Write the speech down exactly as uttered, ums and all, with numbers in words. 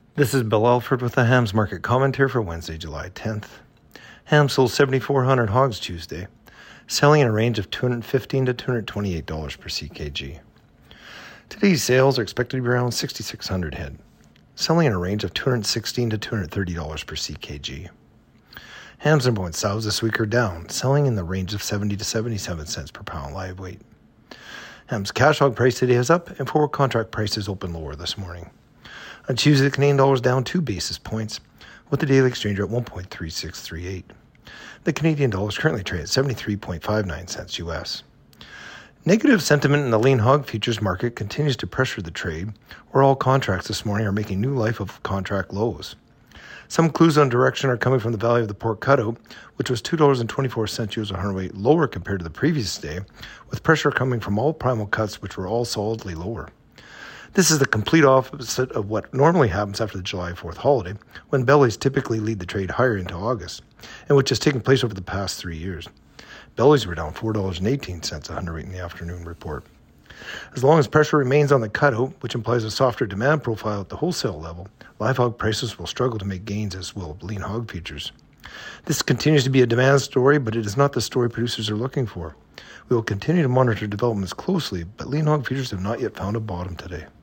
This is Bill Alford with the Hams Market Commentary for Wednesday, July tenth. Hams sold seven thousand four hundred hogs Tuesday, selling in a range of two hundred fifteen dollars to two hundred twenty-eight dollars per C K G. Today's sales are expected to be around six thousand six hundred head, selling in a range of two hundred sixteen dollars to two hundred thirty dollars per C K G. Hams and bone sows this week are down, selling in the range of seventy to seventy-seven cents per pound live weight. Hams cash hog price today is up, and forward contract prices open lower this morning. On Tuesday, the Canadian dollar is down two basis points, with the daily exchange rate at one point three six three eight. The Canadian dollar is currently trading at seventy-three point five nine cents U S. Negative sentiment in the lean hog futures market continues to pressure the trade, where all contracts this morning are making new life of contract lows. Some clues on direction are coming from the value of the pork cutout, which was two dollars and twenty-four cents U S a hundredweight lower compared to the previous day, with pressure coming from all primal cuts, which were all solidly lower. This is the complete opposite of what normally happens after the July fourth holiday, when bellies typically lead the trade higher into August, and which has taken place over the past three years. Bellies were down four dollars and eighteen cents a hundredweight in the afternoon report. As long as pressure remains on the cutout, which implies a softer demand profile at the wholesale level, live hog prices will struggle to make gains, as will lean hog futures. This continues to be a demand story, but it is not the story producers are looking for. We will continue to monitor developments closely, but lean hog futures have not yet found a bottom today.